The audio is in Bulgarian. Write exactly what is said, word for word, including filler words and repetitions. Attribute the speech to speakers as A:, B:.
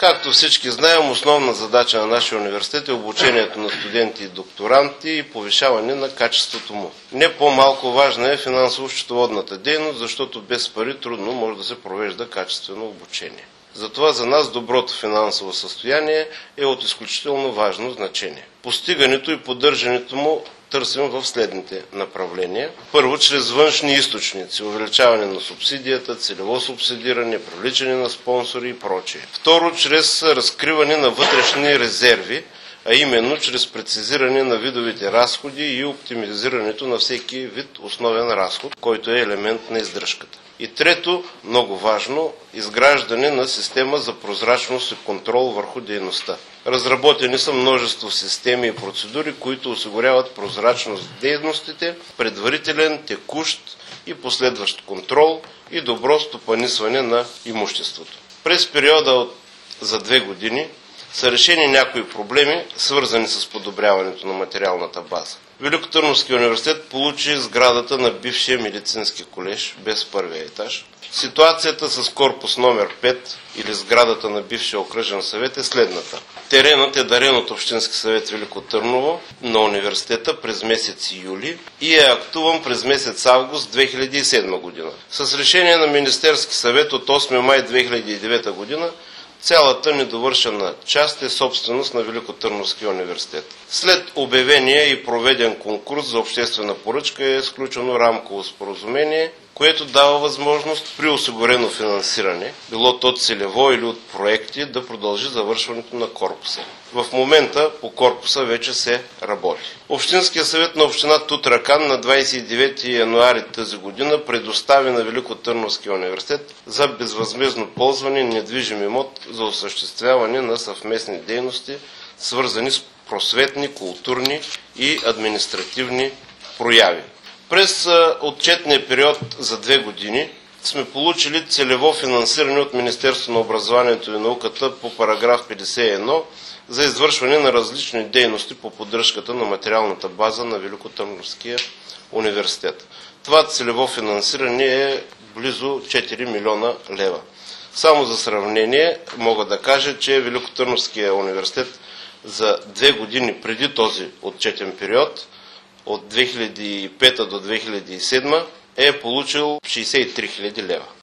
A: Както всички знаем, основна задача на нашия университет е обучението на студенти и докторанти и повишаване на качеството му. Не по-малко важна е финансово-счетоводната дейност, защото без пари трудно може да се провежда качествено обучение. Затова за нас доброто финансово състояние е от изключително важно значение. Постигането и поддържането му търсим в следните направления. Първо, чрез външни източници, увеличаване на субсидията, целево субсидиране, привличане на спонсори и прочее. Второ, чрез разкриване на вътрешни резерви, а именно чрез прецизиране на видовите разходи и оптимизирането на всеки вид основен разход, който е елемент на издръжката. И трето, много важно, изграждане на система за прозрачност и контрол върху дейността. Разработени са множество системи и процедури, които осигуряват прозрачност в дейностите, предварителен, текущ и последващ контрол и добро стопанисване на имуществото. През периода от, за две години са решени някои проблеми, свързани с подобряването на материалната база. Великотърновския университет получи сградата на бившия медицински колеж без първия етаж. Ситуацията с корпус номер пет или сградата на бившия окръжен съвет е следната. Теренът е дарен от Общински съвет Велико Търново на университета през месец юли и е актуван през месец август две хиляди и седма година. С решение на Министерски съвет от осми май две хиляди и девета година цялата недовършена част е собственост на Великотърновския университет. След обявения и проведен конкурс за обществена поръчка е сключено рамково споразумение, което дава възможност при осигурено финансиране, било то целево или от проекти, да продължи завършването на корпуса. В момента по корпуса вече се работи. Общинския съвет на община Тутракан на двадесет и девети януари тази година предостави на Великотърновския университет за безвъзмездно ползване недвижим имот за осъществяване на съвместни дейности, свързани с просветни, културни и административни прояви. През отчетния период за две години сме получили целево финансиране от Министерството на образованието и науката по параграф петдесет и едно за извършване на различни дейности по поддръжката на материалната база на Великотърновския университет. Това целево финансиране е близо четири милиона лева. Само за сравнение мога да кажа, че Великотърновския университет за две години преди този отчетен период, от две хиляди и пета до две хиляди и седма, е получил шейсет и три хиляди лева.